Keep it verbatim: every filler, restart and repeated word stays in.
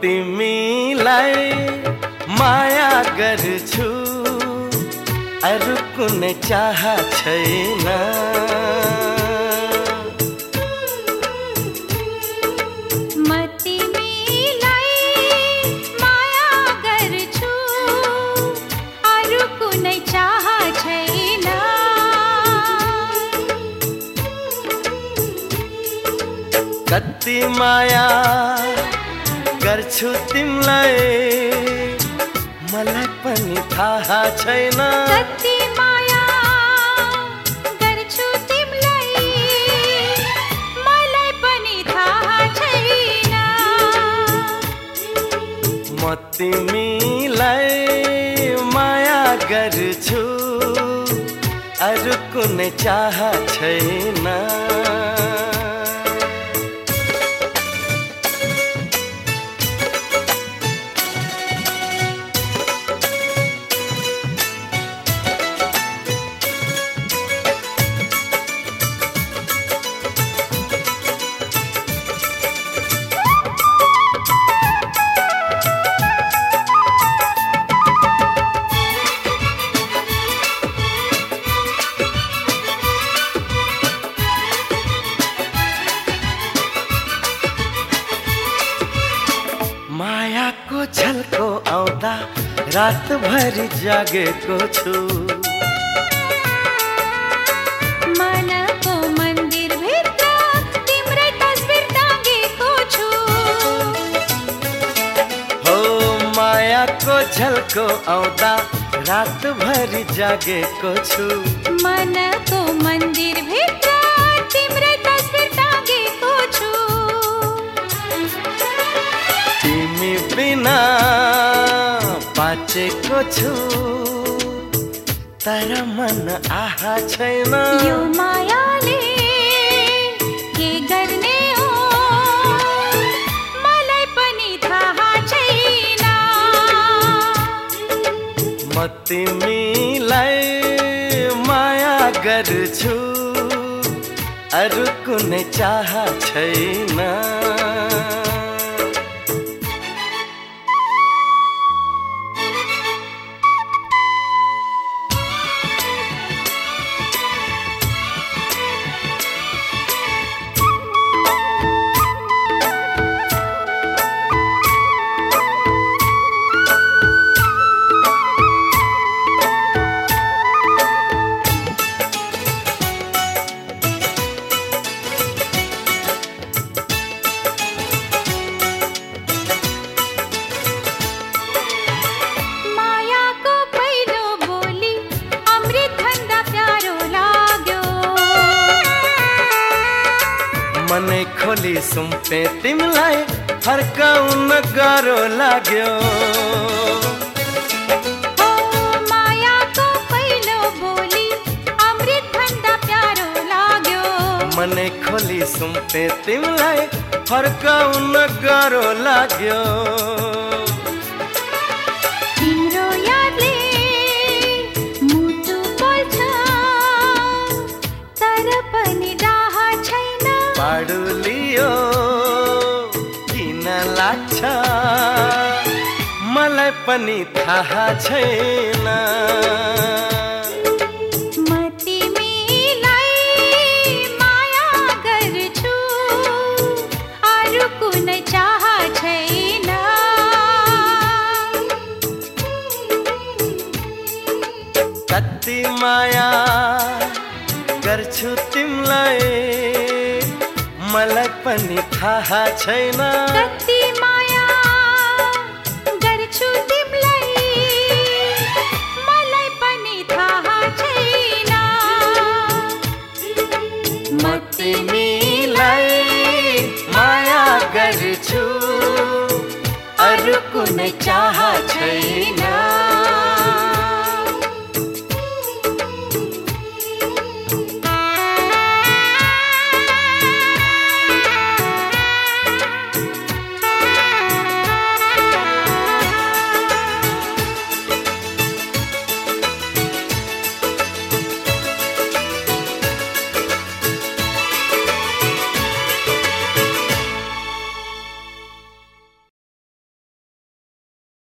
तिमीलाई माया गर्छु अरू कुनै चाह छैन। म तिमीलाई माया गर्छु अरू कुनै चाह छैन। कति माया गर्छु तिमीलाई मलाई पनि थाहा छैन। कति माया गर्छु तिमीलाई मलाई पनि थाहा छैन। म तिमीलाई माया गर्छु अरू कुनै चाह छैन। मायाको झल्को आउँदा रातभरि जागेको छु। मनको मन्दिरभित्र तिम्रै तस्बिर टाँगेको छु। हो मायाको झल्को आउँदा रातभरि जागेको छु। मनको मन्दिरभित्र तिम्रै तस्बिर टाँगेको छु। तिमी बिना बाँचेको छु तर मन आहा छैन। यो मायाले के गर्ने हो मलाई पनि थाहा छैन। म तिमीलाई माया गर्छु अरू कुनै चाह छैन। मनै खोली सुम्पे तिमीलाई फर्काउन गाह्रो लाग्यो। ओ मायाको पहिलो बोली अमृत भन्दा प्यारो लाग्यो। मनै खोली सुम्पे तिमीलाई फर्काउन गाह्रो लाग्यो। तिम्रो यादले मुटु पोल्छ तर पनि डाह छैन। पाडुलियो किन लाग्छ मलाई पनि थाहा छैन। म तिमीलाई माया गर्छु अरू कुनै चाह छैन। कति माया गर्छु तिमीलाई मलाई पनि थाहा छैन। कति माया गर्छु तिमीलाई मलाई पनि थाहा छैन। म तिमीलाई माया गर्छु अरू कुनै चाह छैन।